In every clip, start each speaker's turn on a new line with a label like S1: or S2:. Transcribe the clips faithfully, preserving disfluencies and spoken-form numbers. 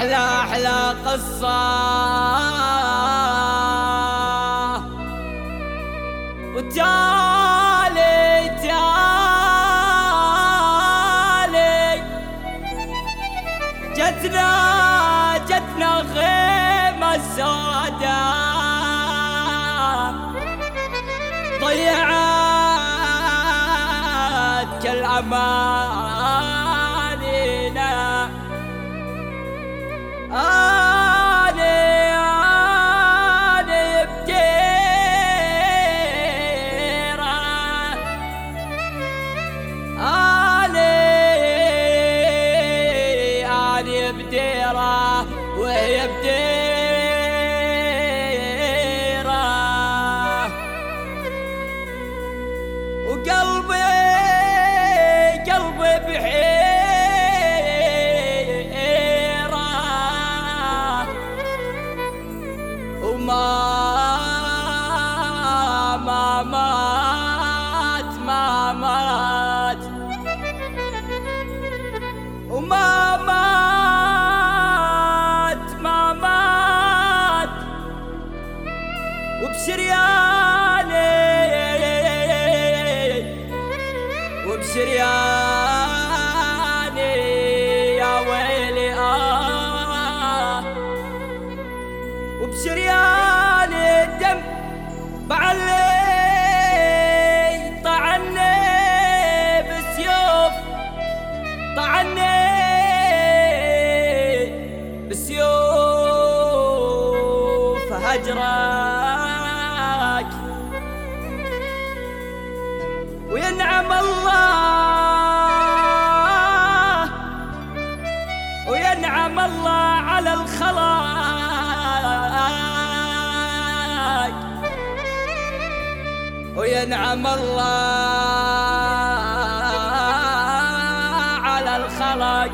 S1: أحلى أحلى قصة وتالي تالي جتنا جتنا خيمة سوداء ضيعت كل أمانينا. أنا أنا بديرة أنا أنا بديرة وهي بديرة وقلبي قلبي بحيرة وما ما مات ما مات وما مات ما مات وبشرياني وبشرياني يا ويلي آه وبشرياني الدم بعلي طعني بسيوف طعني بسيوف هجرك وينعم الله وينعم الله على الخلاق وينعم الله على الخلق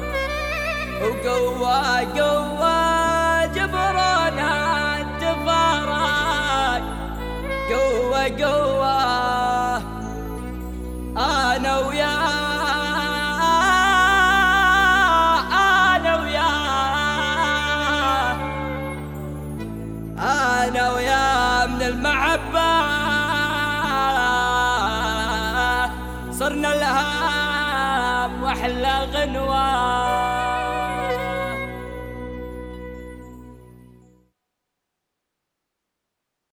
S1: وقوة قوة جبرنا تفارق قوة قوة أنا ويا أنا ويا أنا ويا من المحبة صرنا الهام وأحلى غنوة.